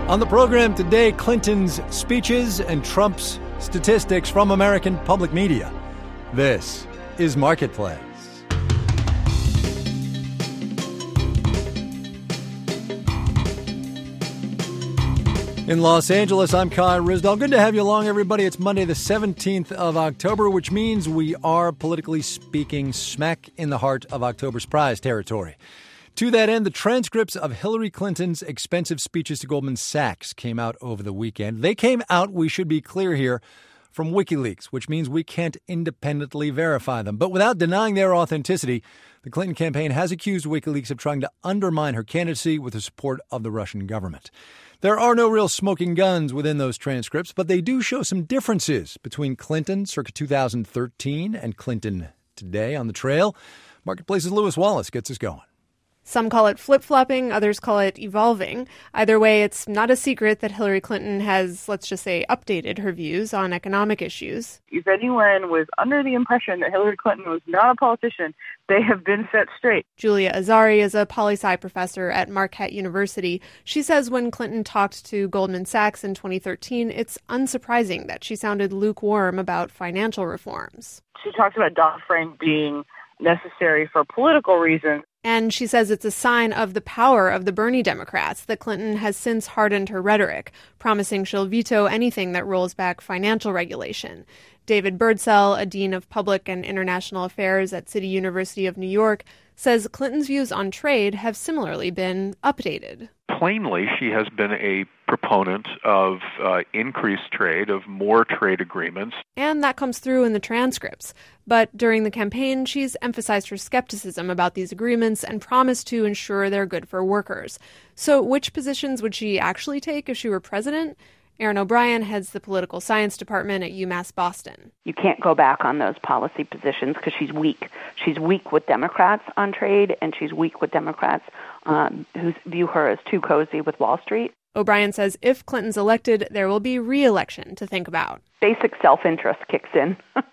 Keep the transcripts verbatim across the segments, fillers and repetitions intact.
On the program today, Clinton's speeches and Trump's statistics from American public media. This is Marketplace. In Los Angeles, I'm Kai Ryssdal. Good to have you along, everybody. It's Monday, the seventeenth of October, which means we are, politically speaking, smack in the heart of October's prize territory. To that end, the transcripts of Hillary Clinton's expensive speeches to Goldman Sachs came out over the weekend. They came out, we should be clear here, from WikiLeaks, which means we can't independently verify them. But without denying their authenticity, the Clinton campaign has accused WikiLeaks of trying to undermine her candidacy with the support of the Russian government. There are no real smoking guns within those transcripts, but they do show some differences between Clinton circa two thousand thirteen and Clinton today on the trail. Marketplace's Lewis Wallace gets us going. Some call it flip-flopping, others call it evolving. Either way, it's not a secret that Hillary Clinton has, let's just say, updated her views on economic issues. If anyone was under the impression that Hillary Clinton was not a politician, they have been set straight. Julia Azari is a poli-sci professor at Marquette University. She says when Clinton talked to Goldman Sachs in twenty thirteen, it's unsurprising that she sounded lukewarm about financial reforms. She talks about Dodd-Frank being necessary for political reasons. And she says it's a sign of the power of the Bernie Democrats that Clinton has since hardened her rhetoric, promising she'll veto anything that rolls back financial regulation. David Birdsell, a dean of public and international affairs at City University of New York, says Clinton's views on trade have similarly been updated. Plainly, she has been a proponent of uh, increased trade, of more trade agreements. And that comes through in the transcripts. But during the campaign, she's emphasized her skepticism about these agreements and promised to ensure they're good for workers. So which positions would she actually take if she were president? Erin O'Brien heads the political science department at UMass Boston. You can't go back on those policy positions because she's weak. She's weak with Democrats on trade, and she's weak with Democrats um, who view her as too cozy with Wall Street. O'Brien says if Clinton's elected, there will be re-election to think about. Basic self-interest kicks in.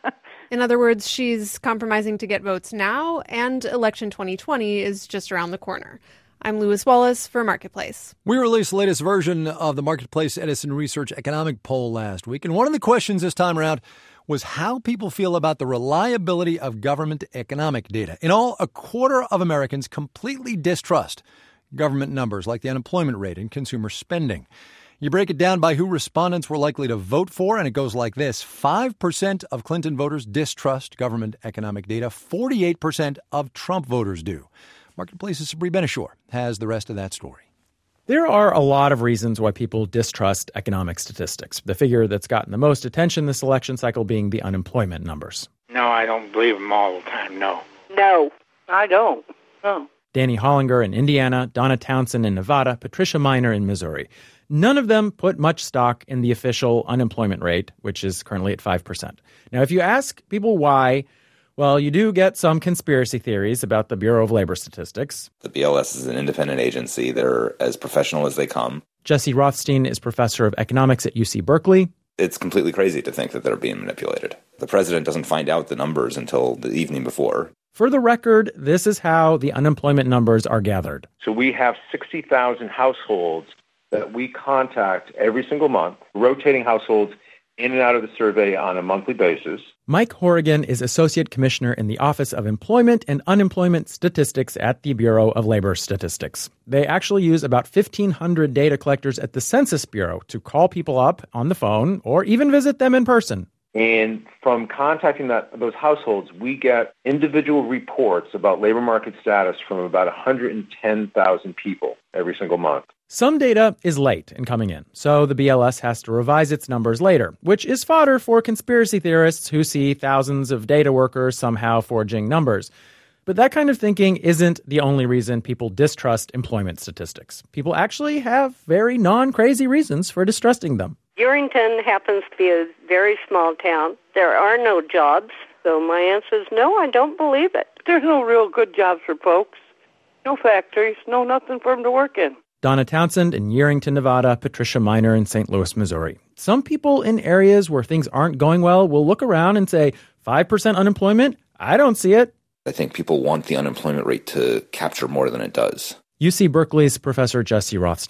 In other words, she's compromising to get votes now, and election twenty twenty is just around the corner. I'm Lewis Wallace for Marketplace. We released the latest version of the Marketplace Edison Research Economic Poll last week, and one of the questions this time around was how people feel about the reliability of government economic data. In all, a quarter of Americans completely distrust government numbers like the unemployment rate and consumer spending. You break it down by who respondents were likely to vote for, and it goes like this. five percent of Clinton voters distrust government economic data. forty-eight percent of Trump voters do. Marketplace's Sabri Benishore has the rest of that story. There are a lot of reasons why people distrust economic statistics. The figure that's gotten the most attention this election cycle being the unemployment numbers. No, I don't believe them all the time, no. No, I don't. No. Danny Hollinger in Indiana, Donna Townsend in Nevada, Patricia Miner in Missouri. None of them put much stock in the official unemployment rate, which is currently at five percent. Now, if you ask people why, well, you do get some conspiracy theories about the Bureau of Labor Statistics. The B L S is an independent agency. They're as professional as they come. Jesse Rothstein is professor of economics at U C Berkeley. It's completely crazy to think that they're being manipulated. The president doesn't find out the numbers until the evening before. For the record, this is how the unemployment numbers are gathered. So we have sixty thousand households that we contact every single month, rotating households in and out of the survey on a monthly basis. Mike Horrigan is Associate Commissioner in the Office of Employment and Unemployment Statistics at the Bureau of Labor Statistics. They actually use about fifteen hundred data collectors at the Census Bureau to call people up on the phone or even visit them in person. And from contacting that, those households, we get individual reports about labor market status from about one hundred ten thousand people every single month. Some data is late in coming in, so the B L S has to revise its numbers later, which is fodder for conspiracy theorists who see thousands of data workers somehow forging numbers. But that kind of thinking isn't the only reason people distrust employment statistics. People actually have very non-crazy reasons for distrusting them. Yerington happens to be a very small town. There are no jobs, so my answer is no, I don't believe it. There's no real good jobs for folks. No factories, no nothing for them to work in. Donna Townsend in Yerington, Nevada, Patricia Miner in Saint Louis, Missouri. Some people in areas where things aren't going well will look around and say, five percent unemployment? I don't see it. I think people want the unemployment rate to capture more than it does. U C Berkeley's Professor Jesse Rothstein.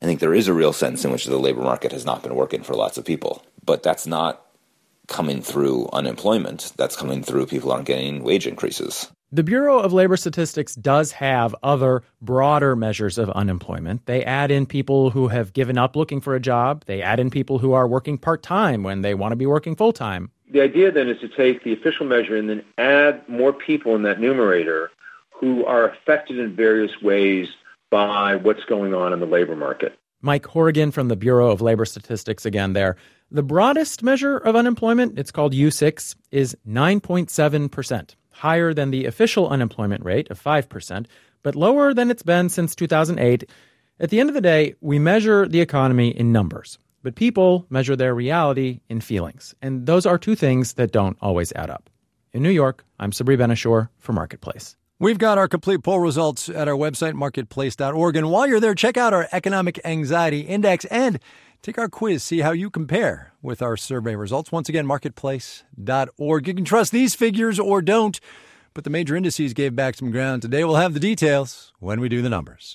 I think there is a real sense in which the labor market has not been working for lots of people. But that's not coming through unemployment. That's coming through people aren't getting wage increases. The Bureau of Labor Statistics does have other broader measures of unemployment. They add in people who have given up looking for a job. They add in people who are working part-time when they want to be working full-time. The idea then is to take the official measure and then add more people in that numerator who are affected in various ways by what's going on in the labor market. Mike Horrigan from the Bureau of Labor Statistics again there. The broadest measure of unemployment, it's called U six, is nine point seven percent. Higher than the official unemployment rate of five percent, but lower than it's been since two thousand eight. At the end of the day, we measure the economy in numbers, but people measure their reality in feelings. And those are two things that don't always add up. In New York, I'm Sabri Ben-Achour for Marketplace. We've got our complete poll results at our website, marketplace dot org. And while you're there, check out our Economic Anxiety Index and take our quiz, see how you compare with our survey results. Once again, marketplace dot org. You can trust these figures or don't, but the major indices gave back some ground today. We'll have the details when we do the numbers.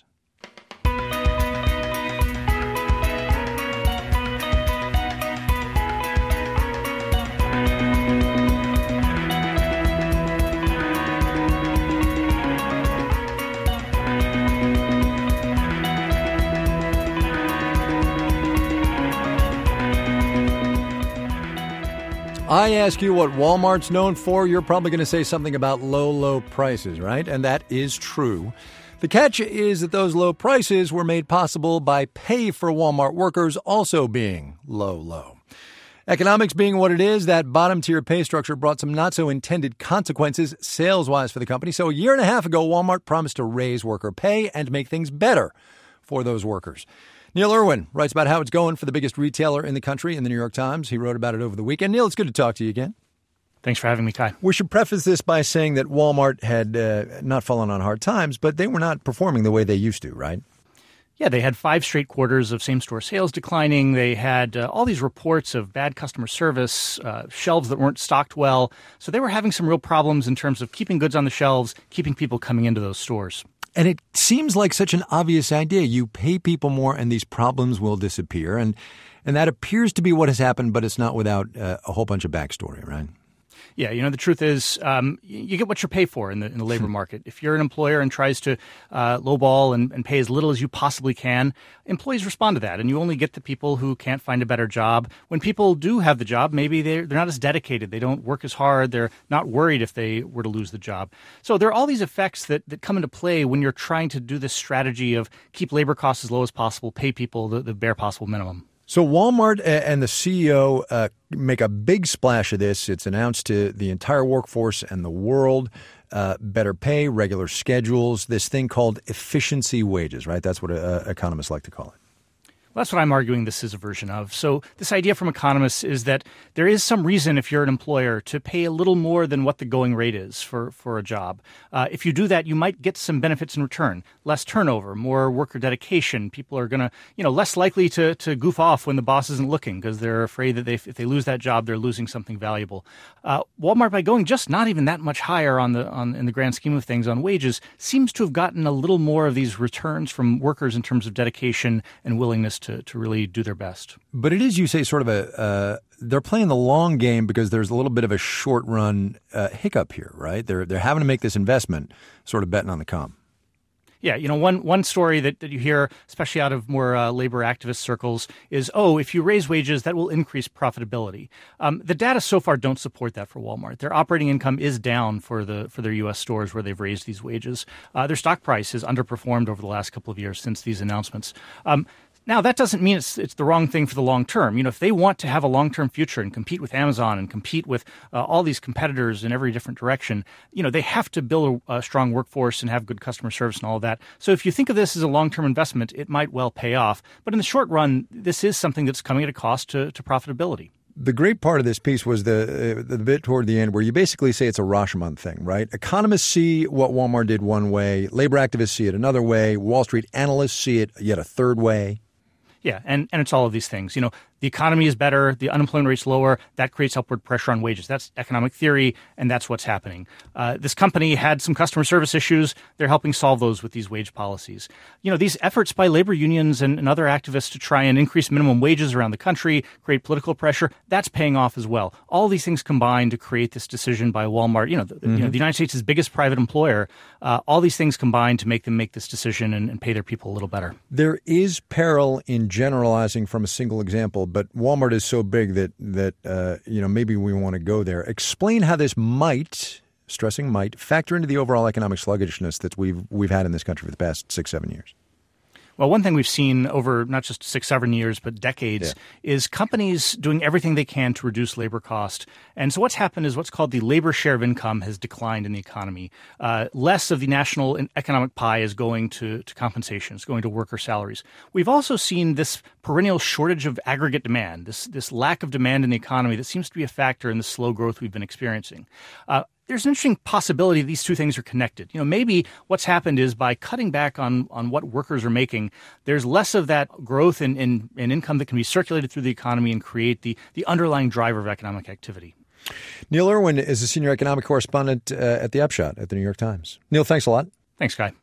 I ask you what Walmart's known for, you're probably going to say something about low, low prices, right? And that is true. The catch is that those low prices were made possible by pay for Walmart workers also being low, low. Economics being what it is, that bottom-tier pay structure brought some not-so-intended consequences sales-wise for the company. So a year and a half ago, Walmart promised to raise worker pay and make things better for those workers. Neil Irwin writes about how it's going for the biggest retailer in the country in the New York Times. He wrote about it over the weekend. Neil, it's good to talk to you again. Thanks for having me, Kai. We should preface this by saying that Walmart had uh, not fallen on hard times, but they were not performing the way they used to, right? Yeah, they had five straight quarters of same-store sales declining. They had uh, all these reports of bad customer service, uh, shelves that weren't stocked well. So they were having some real problems in terms of keeping goods on the shelves, keeping people coming into those stores. And it seems like such an obvious idea. You pay people more and these problems will disappear. And and that appears to be what has happened, but it's not without uh, a whole bunch of backstory, right? Yeah, you know, the truth is um, you get what you pay for in the in the labor market. If you're an employer and tries to uh, lowball and, and pay as little as you possibly can, employees respond to that. And you only get the people who can't find a better job. When people do have the job, maybe they're, they're not as dedicated. They don't work as hard. They're not worried if they were to lose the job. So there are all these effects that, that come into play when you're trying to do this strategy of keep labor costs as low as possible, pay people the, the bare possible minimum. So Walmart and the C E O uh, make a big splash of this. It's announced to the entire workforce and the world, uh, better pay, regular schedules, this thing called efficiency wages, right? That's what uh, economists like to call it. Well, that's what I'm arguing this is a version of. So this idea from economists is that there is some reason, if you're an employer, to pay a little more than what the going rate is for, for a job. Uh, if you do that, you might get some benefits in return. Less turnover, more worker dedication. People are going to, you know, less likely to, to goof off when the boss isn't looking because they're afraid that they, if they lose that job, they're losing something valuable. Uh, Walmart, by going just not even that much higher on the on in the grand scheme of things on wages, seems to have gotten a little more of these returns from workers in terms of dedication and willingness to To, to really do their best. But it is, you say, sort of a, uh, they're playing the long game because there's a little bit of a short run uh, hiccup here, right? They're they're having to make this investment, sort of betting on the come. Yeah, you know, one one story that, that you hear, especially out of more uh, labor activist circles, is, oh, if you raise wages, that will increase profitability. Um, the data so far don't support that for Walmart. Their operating income is down for the for their U S stores where they've raised these wages. Uh, their stock price has underperformed over the last couple of years since these announcements. Um, Now, that doesn't mean it's it's the wrong thing for the long term. You know, if they want to have a long-term future and compete with Amazon and compete with uh, all these competitors in every different direction, you know, they have to build a, a strong workforce and have good customer service and all of that. So if you think of this as a long-term investment, it might well pay off. But in the short run, this is something that's coming at a cost to, to profitability. The great part of this piece was the, uh, the bit toward the end where you basically say it's a Rashomon thing, right? Economists see what Walmart did one way. Labor activists see it another way. Wall Street analysts see it yet a third way. Yeah, and, and it's all of these things. You know, the economy is better, the unemployment rate's lower, that creates upward pressure on wages. That's economic theory, and that's what's happening. Uh, this company had some customer service issues. They're helping solve those with these wage policies. You know, these efforts by labor unions and, and other activists to try and increase minimum wages around the country, create political pressure, that's paying off as well. All these things combine to create this decision by Walmart. You know, the, mm-hmm. you know, the United States' biggest private employer. Uh, all these things combine to make them make this decision and, and pay their people a little better. There is peril in generalizing from a single example, but Walmart is so big that that uh, you know maybe we want to go there. Explain how this might, stressing might, factor into the overall economic sluggishness that we've we've had in this country for the past six, seven years. Well, one thing we've seen over not just six, seven years, but decades yeah. is companies doing everything they can to reduce labor cost. And so what's happened is what's called the labor share of income has declined in the economy. Uh, less of the national economic pie is going to, to compensations, going to worker salaries. We've also seen this perennial shortage of aggregate demand, this, this lack of demand in the economy that seems to be a factor in the slow growth we've been experiencing. Uh, There's an interesting possibility these two things are connected. You know, maybe what's happened is by cutting back on, on what workers are making, there's less of that growth in, in, in income that can be circulated through the economy and create the, the underlying driver of economic activity. Neil Irwin is a senior economic correspondent uh, at The Upshot at the New York Times. Neil, thanks a lot. Thanks, Guy.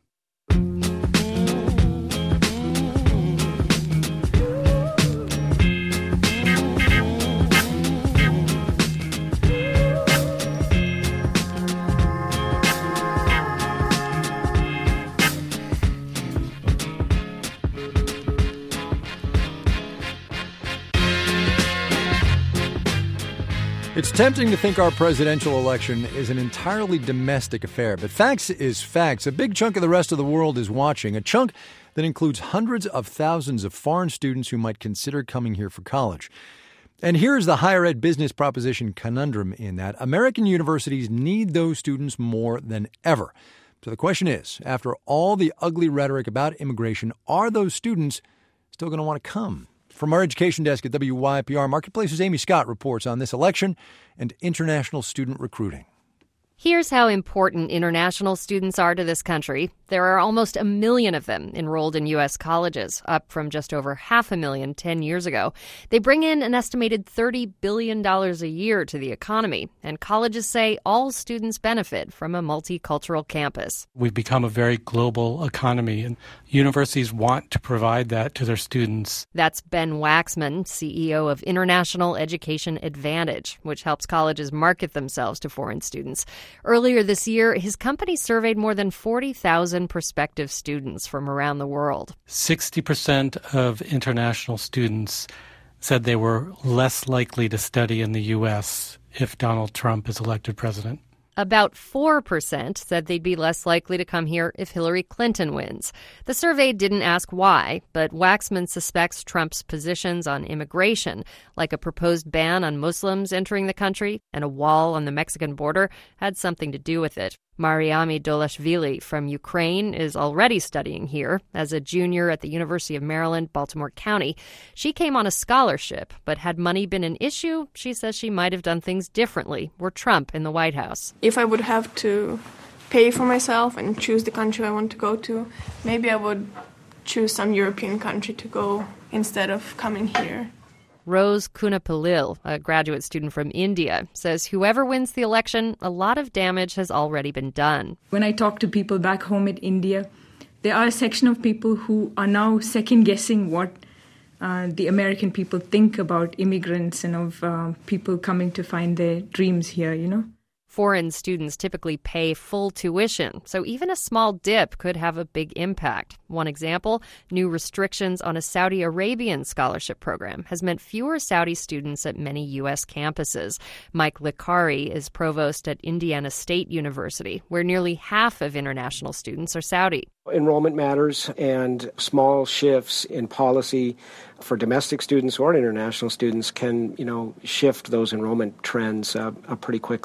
It's tempting to think our presidential election is an entirely domestic affair, but facts is facts. A big chunk of the rest of the world is watching, a chunk that includes hundreds of thousands of foreign students who might consider coming here for college. And here's the higher ed business proposition conundrum in that American universities need those students more than ever. So the question is, after all the ugly rhetoric about immigration, are those students still going to want to come? From our education desk at W Y P R Marketplace's Amy Scott reports on this election and international student recruiting. Here's how important international students are to this country. There are almost a million of them enrolled in U S colleges, up from just over half a million ten years ago. They bring in an estimated thirty billion dollars a year to the economy, and colleges say all students benefit from a multicultural campus. We've become a very global economy, and universities want to provide that to their students. That's Ben Waxman, C E O of International Education Advantage, which helps colleges market themselves to foreign students. Earlier this year, his company surveyed more than forty thousand prospective students from around the world. sixty percent of international students said they were less likely to study in the U S if Donald Trump is elected president. About four percent said they'd be less likely to come here if Hillary Clinton wins. The survey didn't ask why, but Waxman suspects Trump's positions on immigration, like a proposed ban on Muslims entering the country and a wall on the Mexican border, had something to do with it. Mariami Dolashvili from Ukraine is already studying here as a junior at the University of Maryland, Baltimore County. She came on a scholarship, but had money been an issue, she says she might have done things differently were Trump in the White House. If I would have to pay for myself and choose the country I want to go to, maybe I would choose some European country to go instead of coming here. Rose Kunapalil, a graduate student from India, says whoever wins the election, a lot of damage has already been done. When I talk to people back home in India, there are a section of people who are now second-guessing what uh, the American people think about immigrants and of uh, people coming to find their dreams here, you know. Foreign students typically pay full tuition, so even a small dip could have a big impact. One example, new restrictions on a Saudi Arabian scholarship program has meant fewer Saudi students at many U S campuses. Mike Licari is provost at Indiana State University, where nearly half of international students are Saudi. Enrollment matters, and small shifts in policy for domestic students or international students can, you know, shift those enrollment trends uh, uh, pretty quickly.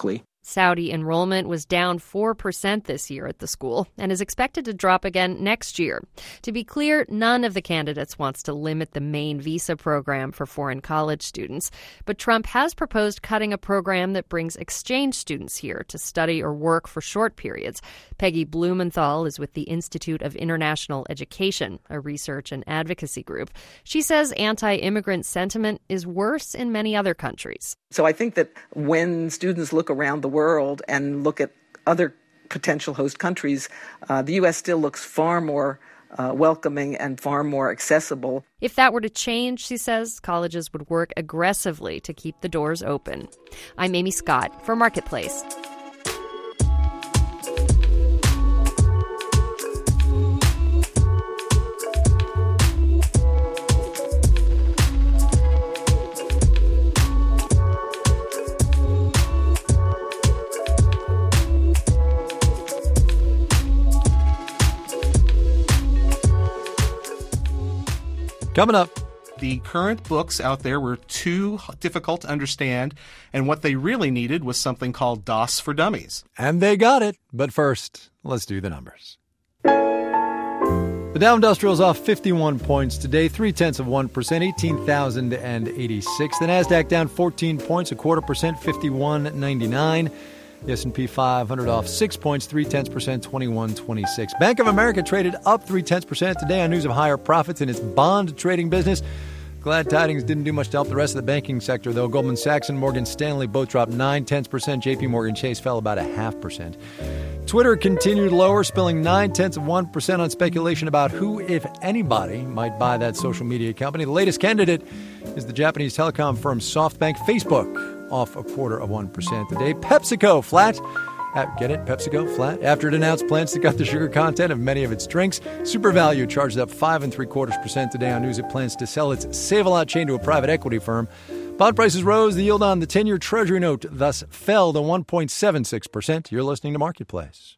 Saudi enrollment was down four percent this year at the school and is expected to drop again next year. To be clear, none of the candidates wants to limit the main visa program for foreign college students, but Trump has proposed cutting a program that brings exchange students here to study or work for short periods. Peggy Blumenthal is with the Institute of International Education, a research and advocacy group. She says anti-immigrant sentiment is worse in many other countries. So I think that when students look around the world and look at other potential host countries, uh, the U S still looks far more uh, welcoming and far more accessible. If that were to change, she says, colleges would work aggressively to keep the doors open. I'm Amy Scott for Marketplace. Coming up. The current books out there were too difficult to understand, and what they really needed was something called DOS for Dummies. And they got it. But first, let's do the numbers. The Dow Industrial is off fifty-one points today, three-tenths of one percent, eighteen thousand eighty-six. The Nasdaq down fourteen points, a quarter percent, fifty-one ninety-nine. The S and P five hundred off six points, three-tenths percent, twenty-one twenty-six. Bank of America traded up three-tenths percent today on news of higher profits in its bond trading business. Glad tidings didn't do much to help the rest of the banking sector, though. Goldman Sachs and Morgan Stanley both dropped nine-tenths percent. J P Morgan Chase fell about a half percent. Twitter continued lower, spilling nine-tenths of one percent on speculation about who, if anybody, might buy that social media company. The latest candidate is the Japanese telecom firm SoftBank. Facebook off a quarter of one percent today. PepsiCo flat. Uh, get it? PepsiCo flat. After it announced plans to cut the sugar content of many of its drinks, SuperValu charged up five and three quarters percent today on news it plans to sell its Save-A-Lot chain to a private equity firm. Bond prices rose. The yield on the ten-year Treasury note thus fell to one point seven six percent. You're listening to Marketplace.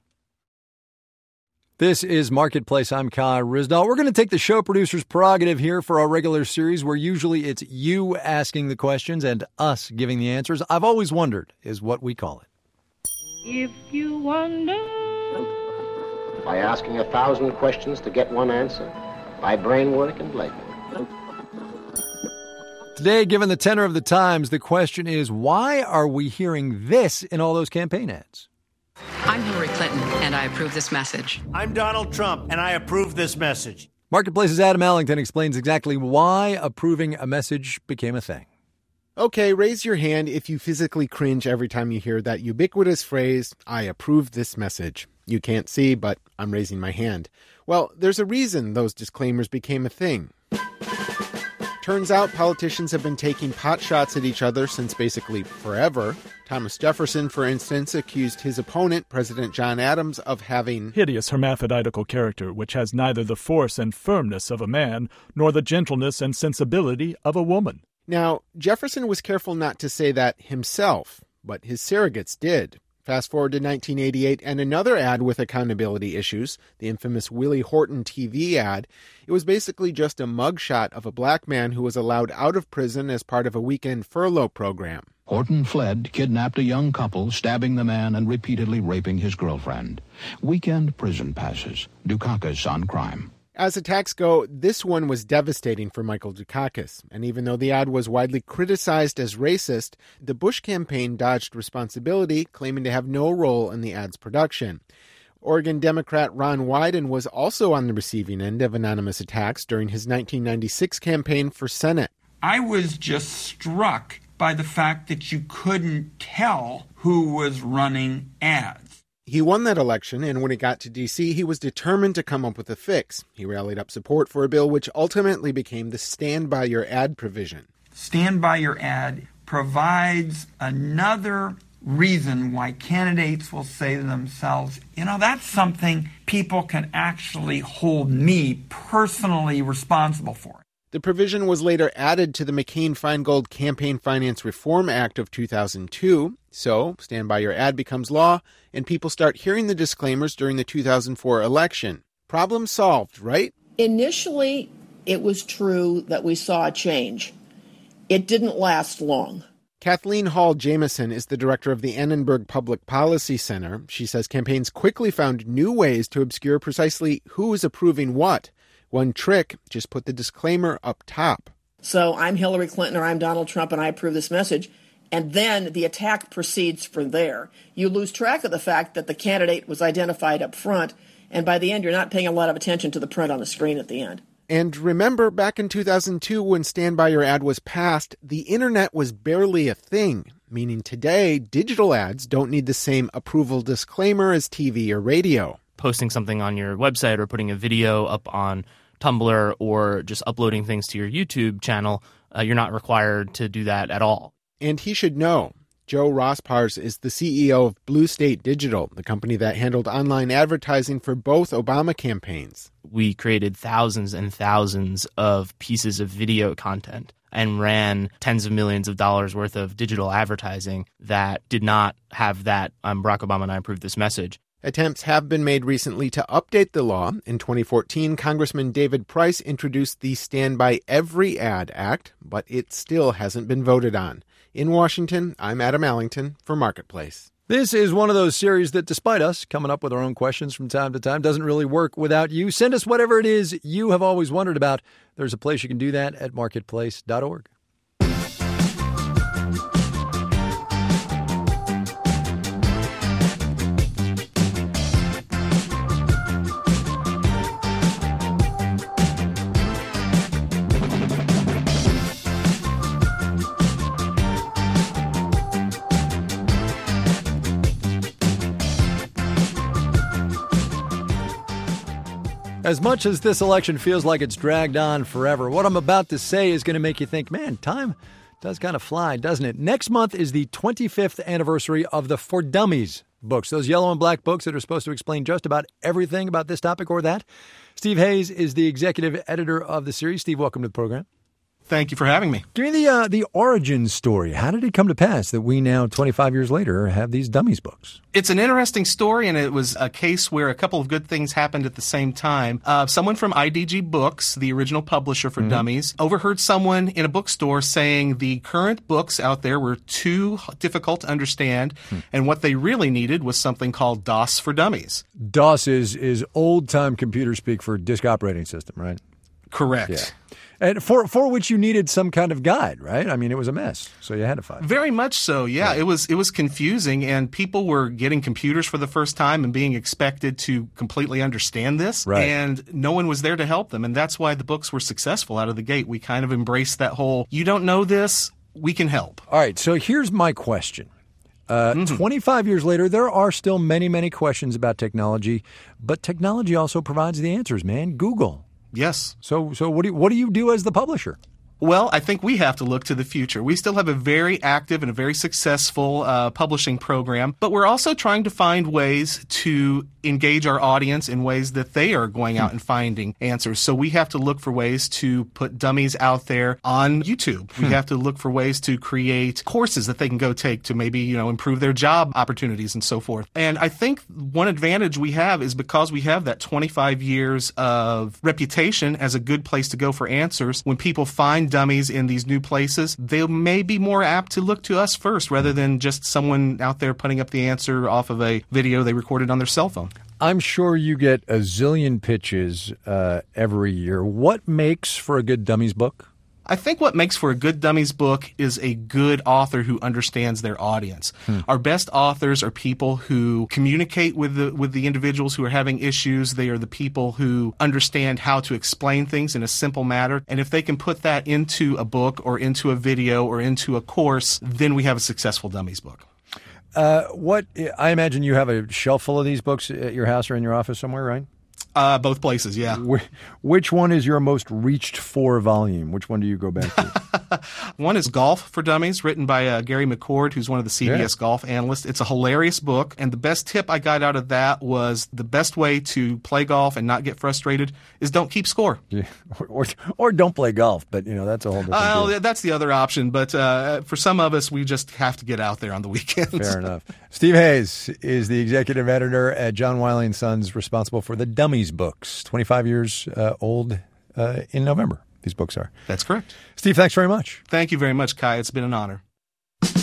This is Marketplace. I'm Kai Ryssdal. We're going to take the show producer's prerogative here for our regular series where usually it's you asking the questions and us giving the answers. I've always wondered is what we call it. If you wonder. By asking a thousand questions to get one answer. By brain work and leg work. Today, given the tenor of the times, the question is, why are we hearing this in all those campaign ads? I'm Hillary Clinton, and I approve this message. I'm Donald Trump, and I approve this message. Marketplace's Adam Allington explains exactly why approving a message became a thing. Okay, raise your hand if you physically cringe every time you hear that ubiquitous phrase, I approve this message. You can't see, but I'm raising my hand. Well, there's a reason those disclaimers became a thing. Turns out politicians have been taking pot shots at each other since basically forever. Thomas Jefferson, for instance, accused his opponent, President John Adams, of having hideous hermaphroditical character, which has neither the force and firmness of a man, nor the gentleness and sensibility of a woman. Now, Jefferson was careful not to say that himself, but his surrogates did. Fast forward to nineteen eighty-eight and another ad with accountability issues, the infamous Willie Horton T V ad. It was basically just a mugshot of a black man who was allowed out of prison as part of a weekend furlough program. Horton fled, kidnapped a young couple, stabbing the man and repeatedly raping his girlfriend. Weekend prison passes. Dukakis on crime. As attacks go, this one was devastating for Michael Dukakis, and even though the ad was widely criticized as racist, the Bush campaign dodged responsibility, claiming to have no role in the ad's production. Oregon Democrat Ron Wyden was also on the receiving end of anonymous attacks during his nineteen ninety-six campaign for Senate. I was just struck by the fact that you couldn't tell who was running ads. He won that election, and when he got to D C, he was determined to come up with a fix. He rallied up support for a bill which ultimately became the Stand By Your Ad provision. Stand By Your Ad provides another reason why candidates will say to themselves, you know, that's something people can actually hold me personally responsible for. The provision was later added to the McCain-Feingold Campaign Finance Reform Act of two thousand two. So, Stand By Your Ad becomes law, and people start hearing the disclaimers during the two thousand four election. Problem solved, right? Initially, it was true that we saw a change. It didn't last long. Kathleen Hall Jameson is the director of the Annenberg Public Policy Center. She says campaigns quickly found new ways to obscure precisely who is approving what. One trick, just put the disclaimer up top. So I'm Hillary Clinton or I'm Donald Trump and I approve this message. And then the attack proceeds from there. You lose track of the fact that the candidate was identified up front. And by the end, you're not paying a lot of attention to the print on the screen at the end. And remember, back in two thousand two, when Stand By Your ad was passed, the internet was barely a thing, meaning today, digital ads don't need the same approval disclaimer as T V or radio. Posting something on your website or putting a video up on Tumblr or just uploading things to your YouTube channel, uh, you're not required to do that at all. And he should know. Joe Rospars is the C E O of Blue State Digital, the company that handled online advertising for both Obama campaigns. We created thousands and thousands of pieces of video content and ran tens of millions of dollars worth of digital advertising that did not have that um, Barack Obama and I approve this message. Attempts have been made recently to update the law. In twenty fourteen, Congressman David Price introduced the Stand By Every Ad Act, but it still hasn't been voted on. In Washington, I'm Adam Allington for Marketplace. This is one of those series that, despite us coming up with our own questions from time to time, doesn't really work without you. Send us whatever it is you have always wondered about. There's a place you can do that at marketplace dot org. As much as this election feels like it's dragged on forever, what I'm about to say is going to make you think, man, time does kind of fly, doesn't it? Next month is the twenty-fifth anniversary of the For Dummies books, those yellow and black books that are supposed to explain just about everything about this topic or that. Steve Hayes is the executive editor of the series. Steve, welcome to the program. Thank you for having me. Give me the uh, the origin story. How did it come to pass that we now, twenty-five years later, have these Dummies books? It's an interesting story, and it was a case where a couple of good things happened at the same time. Uh, someone from I D G Books, the original publisher for mm-hmm. Dummies, overheard someone in a bookstore saying the current books out there were too difficult to understand, hmm. and what they really needed was something called DOS for Dummies. DOS is, is old-time computer speak for disk operating system, right? Correct. Yeah. And for for which you needed some kind of guide, right? I mean, it was a mess, so you had to find it. Very much so, yeah. yeah. It was it was confusing, and people were getting computers for the first time and being expected to completely understand this, right. and no one was there to help them, and that's why the books were successful out of the gate. We kind of embraced that whole, you don't know this, we can help. All right, so here's my question. Uh, mm-hmm. twenty-five years later, there are still many, many questions about technology, but technology also provides the answers, man. Google. Yes. So so what do you, what do you do as the publisher? Well, I think we have to look to the future. We still have a very active and a very successful uh, publishing program, but we're also trying to find ways to engage our audience in ways that they are going out and finding answers. So we have to look for ways to put dummies out there on YouTube. We have to look for ways to create courses that they can go take to maybe, you know, improve their job opportunities and so forth. And I think one advantage we have is because we have that twenty-five years of reputation as a good place to go for answers. When people find dummies in these new places, they may be more apt to look to us first rather than just someone out there putting up the answer off of a video they recorded on their cell phone. I'm sure you get a zillion pitches uh, every year. What makes for a good dummies book? I think what makes for a good dummies book is a good author who understands their audience. Hmm. Our best authors are people who communicate with the with the individuals who are having issues. They are the people who understand how to explain things in a simple manner. And if they can put that into a book or into a video or into a course, then we have a successful dummies book. Uh, what I imagine you have a shelf full of these books at your house or in your office somewhere, right? Uh, both places, yeah. Which one is your most reached for volume? Which one do you go back to? One is Golf for Dummies, written by uh, Gary McCord, who's one of the C B S yeah. golf analysts. It's a hilarious book, and the best tip I got out of that was the best way to play golf and not get frustrated is don't keep score. Yeah. Or, or, or don't play golf, but, you know, that's a whole different uh, deal. That's the other option, but uh, for some of us, we just have to get out there on the weekends. Fair enough. Steve Hayes is the executive editor at John Wiley and Sons, responsible for the Dummies books. twenty-five years uh, old uh, in November, these books are. That's correct. Steve, thanks very much. Thank you very much, Kai. It's been an honor.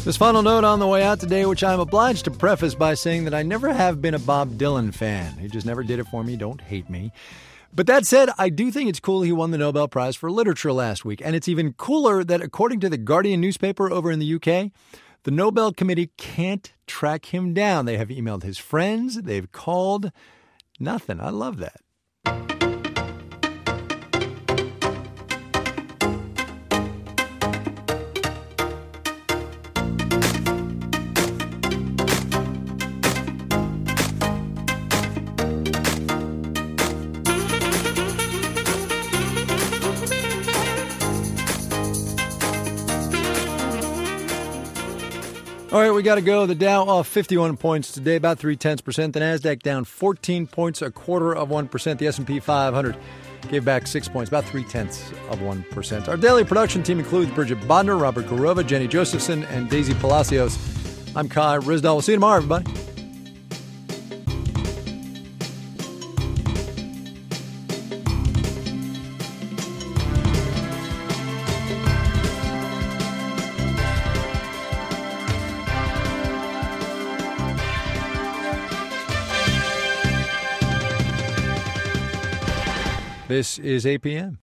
This final note on the way out today, which I'm obliged to preface by saying that I never have been a Bob Dylan fan. He just never did it for me. Don't hate me. But that said, I do think it's cool he won the Nobel Prize for Literature last week. And it's even cooler that, according to the Guardian newspaper over in the U K, the Nobel Committee can't track him down. They have emailed his friends. They've called. Nothing. I love that. All right, we got to go. The Dow off fifty-one points today, about three-tenths percent. The Nasdaq down fourteen points, a quarter of one percent. The S and P five hundred gave back six points, about three-tenths of one percent. Our daily production team includes Bridget Bodner, Robert Garova, Jenny Josephson, and Daisy Palacios. I'm Kai Ryssdal. We'll see you tomorrow, everybody. This is A P M.